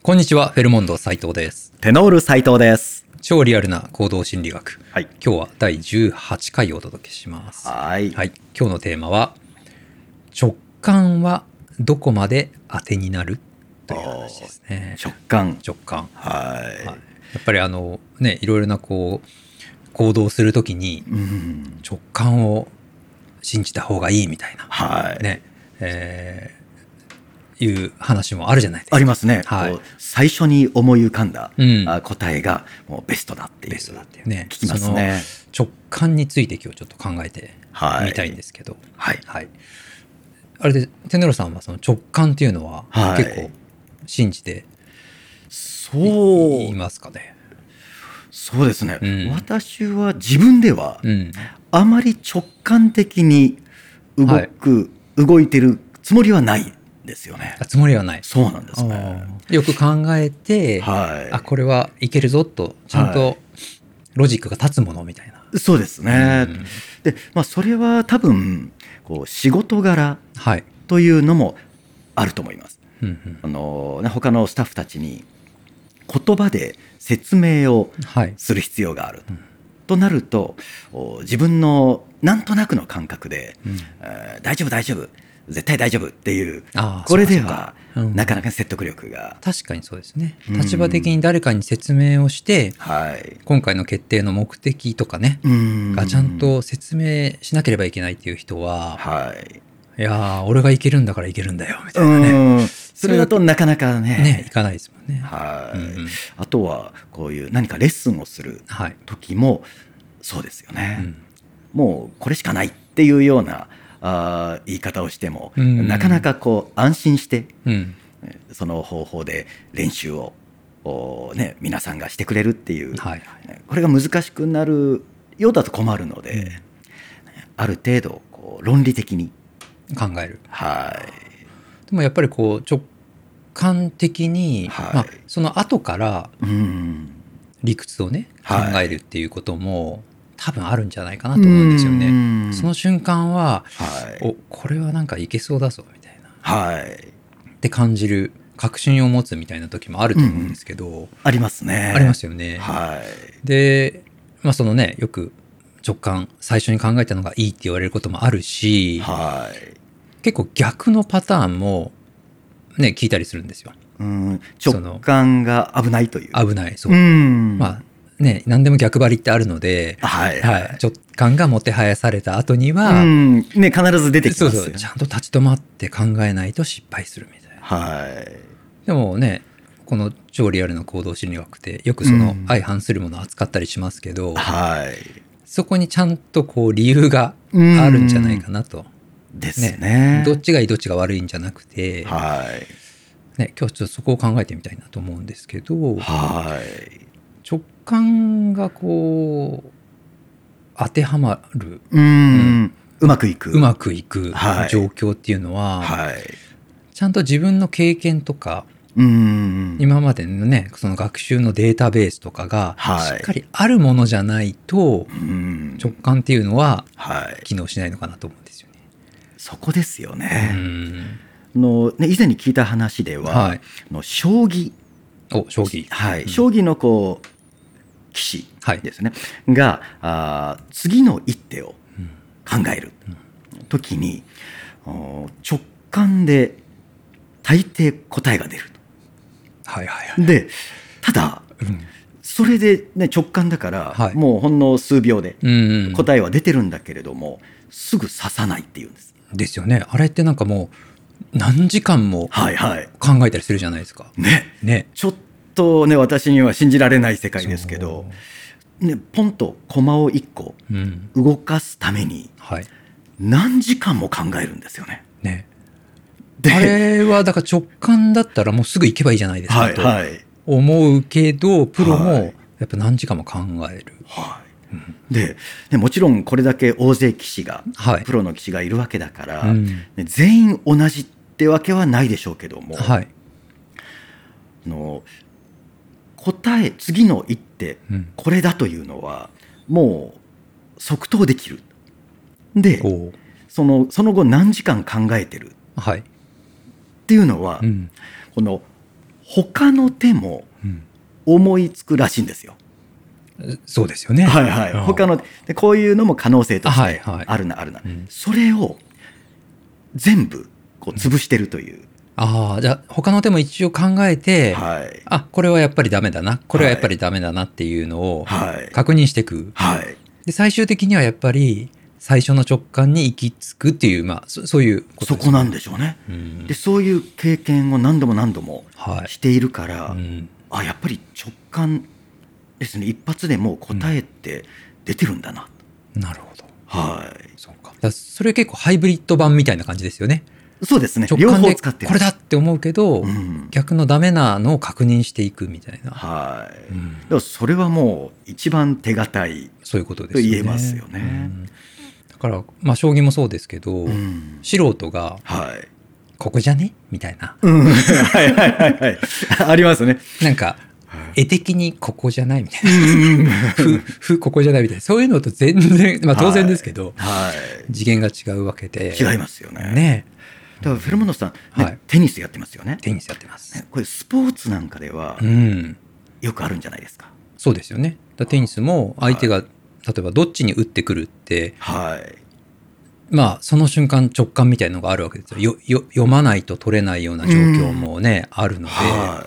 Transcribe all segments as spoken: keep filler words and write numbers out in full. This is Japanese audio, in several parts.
こんにちは、フェルモンド斉藤です。 テノール斉藤です。 超リアルな行動心理学。 はい。 今日はだいじゅうはちかいをお届けします。 はい。 はい。今日のテーマは、直感はどこまで当てになるという話ですね。 直感。 直感。 はい。はい、 やっぱりあのね、いろいろなこう行動するときに、うん、直感を信じた方がいいみたいな。 はい。 ね。えーいう話もあるじゃないですか。 ありますね。 はい、 こう最初に思い浮かんだ、うん、答えがもうベストだっていう。 ベストだっていうね。 聞きますね。 直感について今日ちょっと考えてみたいんですけど。 はい。 はい。あれでテネロさんはその直感っていうのは結構信じていますかね。 そうですね。うん、私は自分ではあまり直感的に動く、はい、動いてるつもりはないですよね。 つもりはない。 そうなんですね。 よく考えて、はい、あこれはいけるぞとちゃんとロジックが立つものみたいな。 はい、そうですね。うん、で、まあそれは多分こう仕事柄というのもあると思います。はい、あのね、他のスタッフたちに言葉で説明をする必要がある、はい、となると自分のなんとなくの感覚で、うんえー、大丈夫大丈夫絶対大丈夫っていうこれでは、うん、なかなか説得力が確かにそうですね。立場的に誰かに説明をして、はい、今回の決定の目的とかねがちゃんと説明しなければいけないっていう人は、はい、いや俺がいけるんだからいけるんだよみたいなね。 それだとなかなかねねいかないですもんね。 はい、うん、あとはこういう何かレッスンをする時もそうですよね、はいうん、もうこれしかないっていうようなあ言い方をしても、うん、なかなかこう安心して、うん、その方法で練習を、ね、皆さんがしてくれるっていう、はいはい、これが難しくなるようだと困るので、うん、ある程度こう論理的に考える、 はい、 でもやっぱりこう直感的に、はいまあ、その後から理屈をね、うん、考えるっていうことも、はい多分あるんじゃないかなと思うんですよね。その瞬間は、はい、おこれはなんかいけそうだぞみたいな、はい、って感じる確信を持つみたいな時もあると思うんですけど、うん、 ありますね。 ありますよね。 はい、 で、まあそのねよく直感最初に考えたのがいいって言われることもあるし、はい、結構逆のパターンもね聞いたりするんですよ。 うん直感が危ないという危ないそう、うん、まあね、何でも逆張りってあるので、はいはいはい、直感がもてはやされた後には、 うんね、必ず出てきますよ。 そうそうちゃんと立ち止まって考えないと失敗するみたいな、はい、でもねこの超リアルな行動心理学ってよくその相反するものを扱ったりしますけど、うんはい、そこにちゃんとこう理由があるんじゃないかなと、 うん、ですね。 どっちがいいどっちが悪いんじゃなくて、 はいね、今日ちょっとそこを考えてみたいなと思うんですけど、 はい直感がこう当てはまる、 うん、うん、うまくいくうまくいく状況っていうのは、はい、ちゃんと自分の経験とか、うん、今までのねその学習のデータベースとかがしっかりあるものじゃないと、はい、直感っていうのは機能しないのかなと思うんですよね。 そこですよね。うんのね以前に聞いた話では、はい、の将棋お将棋、 はいうん、将棋のこう棋士ですね、はい、があ次の一手を考える時に、うん、直感で大抵答えが出ると、 はいはいはい、 でただ、うん、それで、ね、直感だから、はい、もうほんの数秒で答えは出てるんだけれども、うんうん、すぐ指さないっていうんです。 ですよね。あれってなんかもう何時間も考えたりするじゃないですか、 はいはい、ねねちょっとね私には信じられない世界ですけど、ね、ポンと駒をいっこ動かすために何時間も考えるんですよね。 ねであれはだから直感だったらもうすぐ行けばいいじゃないですかと思うけど、プロもやっぱ何時間も考える、はいうん、 で, でもちろんこれだけ大勢棋士が、はい、プロの棋士がいるわけだから、うん、全員同じってわけはないでしょうけども、はい、の答え次の一手、うん、これだというのはもう即答できる。でその、その後何時間考えてるっていうのは、はいうん、この他の手も思いつくらしいんですよ。 うん、そうですよね。 はいはい。他のでこういうのも可能性としてあるな、 はいはい、 あるな、うん、それを全部こう潰してるという。うん、 ああ、じゃあ他の手も一応考えて、はい、あ、これはやっぱりダメだな、これはやっぱりダメだなっていうのを確認していく。 はい。 で最終的にはやっぱり最初の直感に行き着くっていう、まあ、そ, そういうことですね。 そこなんでしょうね。うん、でそういう経験を何度も何度もしているから、はい、うん、あやっぱり直感ですね。一発でもう答えって出てるんだな。 うん、なるほど。 はい。 そうか。だそれ結構ハイブリッド版みたいな感じですよね。 そうですね。 直感でこれだって思うけど、うん、逆のダメなのを確認していくみたいな。 はい。うん、でもそれはもう一番手堅いそういうことですよね。 と言えますよね。うん、 だから、まあ、将棋もそうですけど、うん、素人が、 はい、 ここじゃねみたいな。 うん、はいはいはいはい。ありますね。 なんか、絵的にここじゃないみたいな。ふ、ふ、ここじゃないみたいな。そういうのと全然、まあ当然ですけど、 はいはい、 次元が違うわけで。 違いますよね。 ね。 だからフェルモンドさん、ね、はい、テニスやってますよね。 テニスやってます。 ね、これスポーツなんかでは、うん、よくあるんじゃないですか。 そうですよね。だテニスも相手が、はい、例えばどっちに打ってくるって、 はい、 まあその瞬間直感みたいなのがあるわけですよ。よよ読まないと取れないような状況もね、うん、あるので、はい、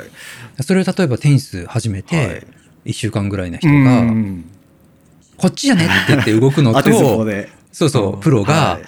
それを例えばテニス始めていっしゅうかんぐらいの人が、はい、こっちじゃねって言って動くのとそうそうプロが、はい、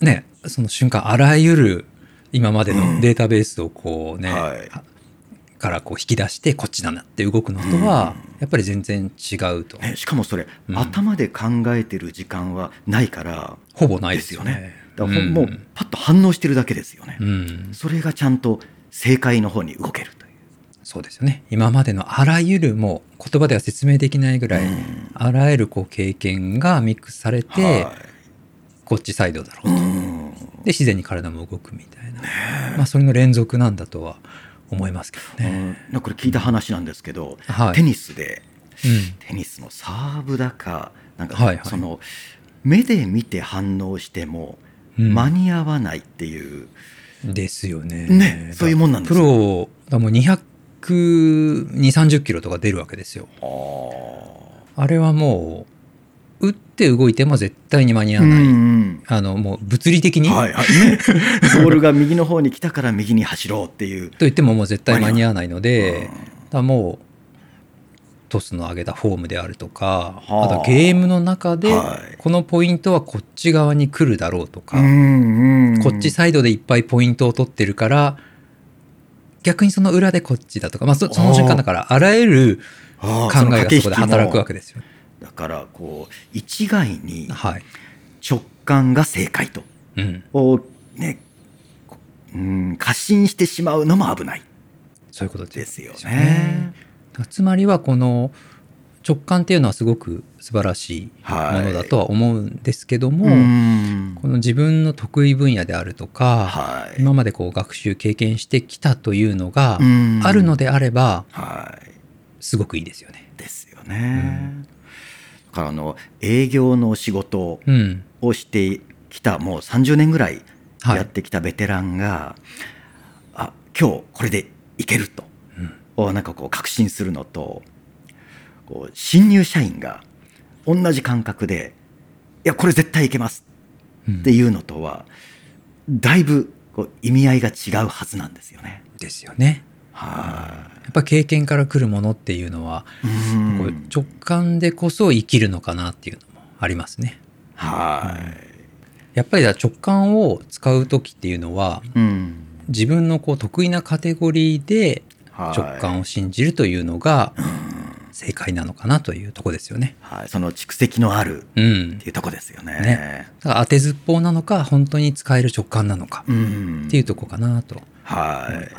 ねその瞬間あらゆる今までのデータベースをこうね、うんはい、からこう引き出してこっちだなって動くのとはやっぱり全然違うと、 ね、しかもそれ、うん、頭で考えてる時間はないからほぼないですよね。 だからもうパッと反応してるだけですよね、うん、それがちゃんと正解の方に動けるという。 そうですよね。今までのあらゆるもう言葉では説明できないぐらい、うん、あらゆるこう経験がミックスされて、はい、こっちサイドだろうと、うん、で自然に体も動くみたいな、まあ、それの連続なんだとは思いますけどね、 うん、これ聞いた話なんですけど、うん、テニスで、はい、テニスのサーブだかなんか、はいはい、その目で見て反応しても間に合わないっていう、 うん、ですよね。 ね、そういうもんなんですよ。 プロだもうにひゃくにじゅう、さんじゅっキロとか出るわけですよ。あ, あれはもう打って動いても絶対に間に合わない、うんうん、あのもう物理的に、 はいはいね、ボールが右の方に来たから右に走ろうっていうと言ってももう絶対間に合わないので、だもうトスの上げたフォームであるとか、あとゲームの中でこのポイントはこっち側に来るだろうとか、はい、こっちサイドでいっぱいポイントを取ってるから逆にその裏でこっちだとか、まあ、そ, その瞬間だからあらゆる考えがそこで働くわけですよ。 だからこう一概に直感が正解と、はい、をね、うん、過信してしまうのも危ない。 そういうことですよね。つまりはこの直感っていうのはすごく素晴らしいものだとは思うんですけども、はい、この自分の得意分野であるとか、はい、今までこう学習経験してきたというのがあるのであれば、はい、すごくいいですよね。 ですよね。だからあの営業の仕事をしてきた、もうさんじゅうねんぐらいやってきたベテランが、はい、あ今日これでいけると、うん、なんかこう確信するのと、こう新入社員が同じ感覚でいやこれ絶対いけますっていうのとは、うん、だいぶこう意味合いが違うはずなんですよね。 ですよね。はやっぱ経験から来るものっていうのは、うん、こう直感でこそ生きるのかなっていうのもありますね。はい、うん、やっぱり直感を使う時っていうのは、うん、自分のこう得意なカテゴリーで直感を信じるというのが正解なのかなというとこですよね。 はい、その蓄積のあるっていうとこですよね。うん、ね、 だから当てずっぽうなのか本当に使える直感なのかっていうとこかなと思います。はいはい、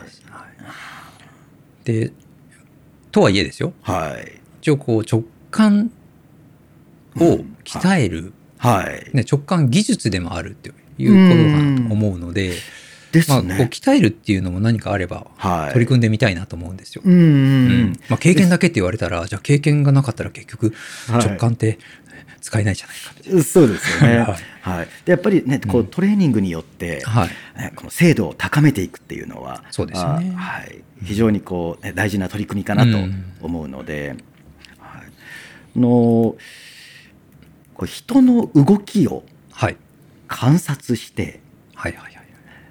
でとはいえですよ、はい、一応こう直感を鍛える、うんはいね、直感技術でもあるっていうことだなと思うので、 ですね。 まあ、こう鍛えるっていうのも何かあれば取り組んでみたいなと思うんですよ。 うんうんうんまあ、経験だけって言われたらじゃあ経験がなかったら結局直感って使えないじゃないかみたいな、 はい、そうですよね。 はいはい、でやっぱりねこうトレーニングによって、うんはい、この精度を高めていくっていうのはそうですよね、 はい、非常にこう、ね、大事な取り組みかなと思うので、うんはい、のこう人の動きを観察して、はいはいはいはい、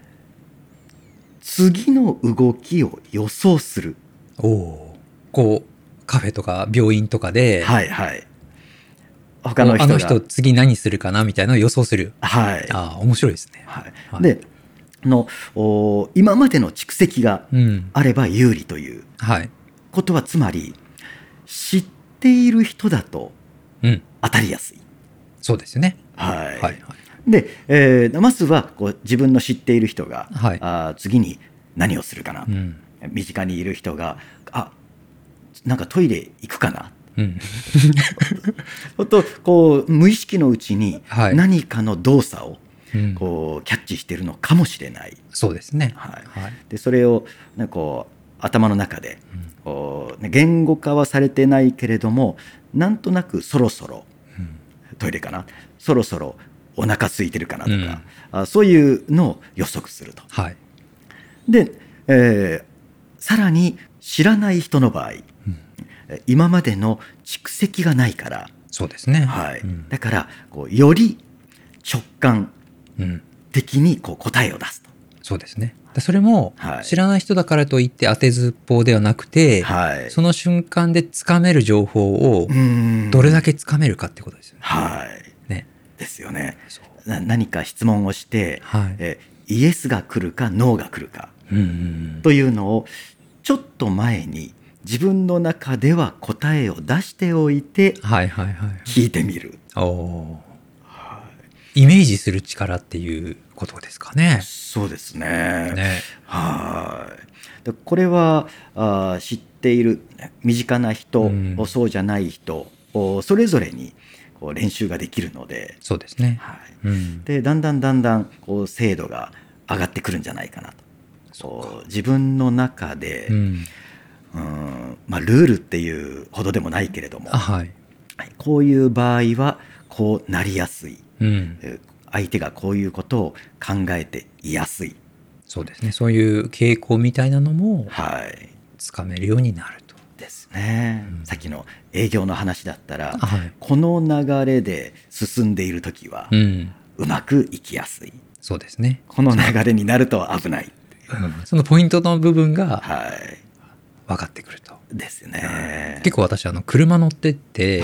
次の動きを予想する。 おお、こうカフェとか病院とかで、 はいはい、他の人があの人次何するかなみたいなのを予想する。 はい、 ああ面白いですね。 はいはい、での今までの蓄積があれば有利ということは、うんはい、つまり知っている人だと当たりやすい。うん、 そうですね。 はい、はいはい、 で、 えー、まずはこう自分の知っている人が、 はい、 あ次に何をするかな、うん、身近にいる人があなんかトイレ行くかな、うん、とこう無意識のうちに何かの動作をこうキャッチしているのかもしれない。 そうですね。 はいはい、でそれを、ね、こう頭の中でこう、ね、言語化はされてないけれどもなんとなくそろそろトイレかな、そろそろお腹空いてるかなとか、うん、あそういうのを予測すると。 はい、 で、えー、さらに知らない人の場合、うん、今までの蓄積がないから、 そうですね、 はいうん、だからこうより直感的にこう答えを出すと。 そうですね。それも知らない人だからといって当てずっぽうではなくて、はい、その瞬間でつかめる情報をどれだけつかめるかってことですよね。 はいねですよね。な何か質問をして、はい、えイエスが来るかノーが来るかというのをちょっと前に自分の中では答えを出しておいて聞いてみる。 おイメージする力っていうことですかね。 そうですね。 ねはいでこれはあ知っている身近な人、うん、そうじゃない人それぞれにこう練習ができるので。 そうですね、 はいうん、でだんだんだんだんこう精度が上がってくるんじゃないかなと。そう自分の中で、うんうんまあ、ルールっていうほどでもないけれども、 はい、 こういう場合はこうなりやすい、 うん、 相手がこういうことを考えていやすい。 そうですね。そういう傾向みたいなのもつかめるようになると、 はい、ですね、うん、さっきの営業の話だったら、 はい、 この流れで進んでいるときは、うん、うまくいきやすい。 そうですね。 この流れになると危ないっていう、 うん、そのポイントの部分が分かってくると、 はい、ですね。 結構私あの車乗ってって、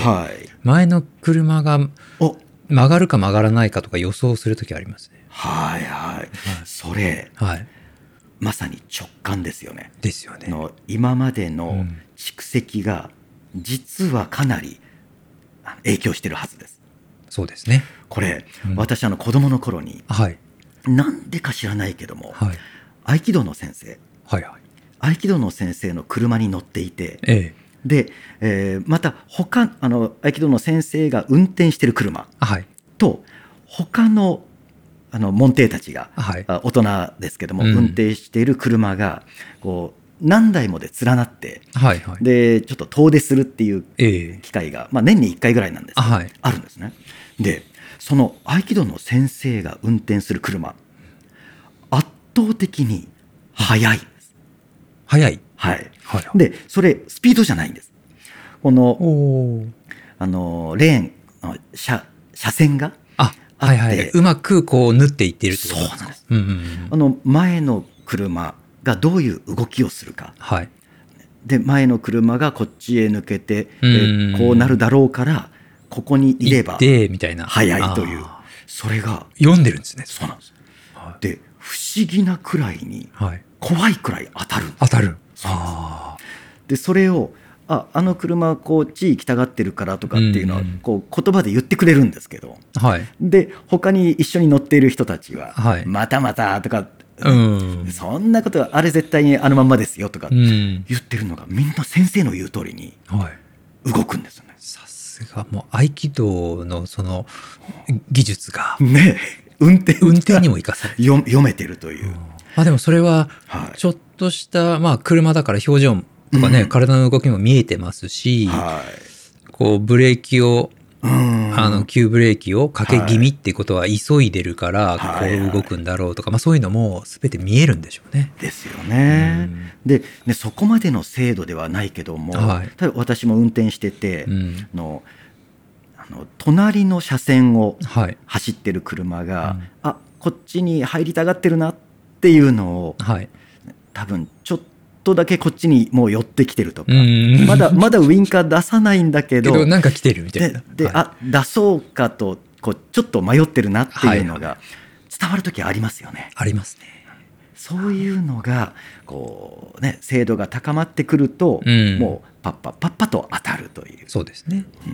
はい、 前の車が曲がるか曲がらないかとか予想するときありますね。 はいはい、はい、それ、はい、まさに直感ですよね。 ですよね。 の今までの蓄積が実はかなり影響してるはずです。 そうですね。 これ、うん、私あの子供の頃に、 はい、 なんでか知らないけども、 はい、 合気道の先生、 はいはい、 合気道の先生の車に乗っていて、 ええ、 で、えー、また他あの合気道の先生が運転してる車と、はい、他のあの門弟たちが、はい、大人ですけども、うん、運転している車がこう何台もで連なって、 はいはい、 でちょっと遠出するっていう機会が、えーまあ、年にいっかいぐらいなんですけど、はい、あるんですね。でその合気道の先生が運転する車、圧倒的に速いです。 速い、 はいはいはい、でそれスピードじゃないんです。このあのレーン車車線があはいはい、うまくこう縫っていっているってことですか。そうなんです、うんうんうん、あの前の車がどういう動きをするか、 はい、 で前の車がこっちへ抜けて、うんうんうん、こうなるだろうからここにいれば速いという、それが読んでるんですね。 そうなんです、はい、で不思議なくらいに、はい、怖いくらい当たる当たるあでそれをあ, あの車こっち行きたがってるからとかっていうのはこう言葉で言ってくれるんですけど、 はい、 で他に一緒に乗っている人たちは、はい、またまたとか、 うん、 そんなことはあれ絶対にあのまんまですよとか言ってるのがみんな先生の言う通りに動くんですよね。 さすがもう合気道のその技術がね運転運転にも生かされる読めてるという、 まあでもそれはちょっとした、はい、まあ車だから表情とかね、うん、体の動きも見えてますし、はい、こうブレーキをあの急ブレーキをかけ気味っていうことは急いでるからこう動くんだろうとか、まあ、そういうのも全て見えるんでしょうね。 ですよね。でね、そこまでの精度ではないけども、はい、ただ私も運転してて、うん、のあの隣の車線を走ってる車が、はい、うん、あこっちに入りたがってるなっていうのを、はい、多分ちょっとちょっとだけこっちにもう寄ってきてるとか、まだまだウインカー出さないんだけど、 けどなんか来てるみたいな。 で、で、はい、あ出そうかとこうちょっと迷ってるなっていうのが伝わる時ありますよね。 ありますね。 そういうのがこうね、精度が高まってくると、うん、もうパッパパッパと当たるという。 そうですね。うん、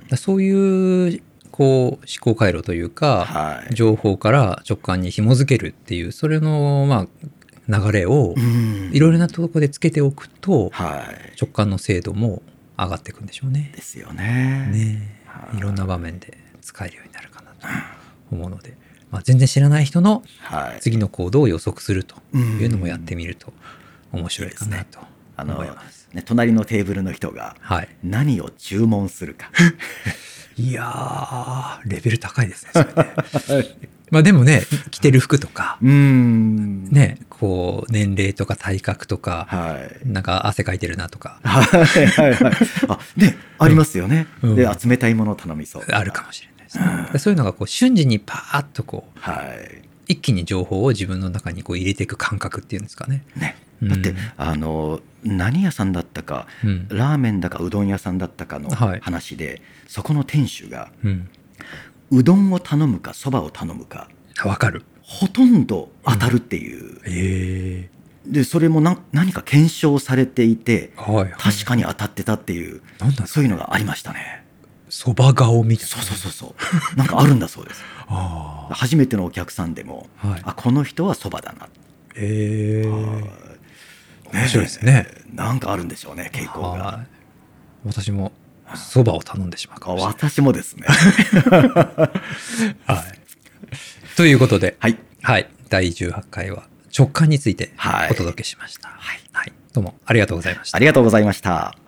だそういうこう思考回路というか、はい、情報から直感に紐づけるっていうそれのまあ流れをいろいろなところでつけておくと、はい、直感の精度も上がっていくんでしょうね。 ですよね。 ね、はい、いろんな場面で使えるようになるかなと思うので、まあ、全然知らない人の次の行動を予測するというのもやってみると面白いかなと思います。 ね、隣のテーブルの人が何を注文するか、はい、 いやーレベル高いですねそれねまあでもね、着てる服とか、うーんね、こう年齢とか体格とか、はい、なんか汗かいてるなとか、 はいはいはい、あね、ありますよね。うん、で冷たいものを頼みそう。 あるかもしれないですね。うん、そういうのがこう瞬時にパーッとこう、はい、一気に情報を自分の中にこう入れていく感覚っていうんですかね。 ね、だって、うん、あの何屋さんだったか、うん、ラーメンだかうどん屋さんだったかの話で、はい、そこの店主が、うんうどんを頼むかそばを頼むか分かる、 ほとんど当たるっていう、うん、えー、でそれもな何か検証されていて、はいはい、確かに当たってたっていう、なんだそういうのがありましたね。 そば顔みたいな。 そうそうそうそうなんかあるんだそうですあ初めてのお客さんでも、はい、あこの人はそばだな、えー、面白いですね。 なんかあるんでしょうね、傾向が。 私もそばを頼んでしまうかもしれない。 私もですね、 はい、ということで、はいはい、だいじゅうはちかいは直感についてお届けしました。はいはい、どうもありがとうございました。 ありがとうございました。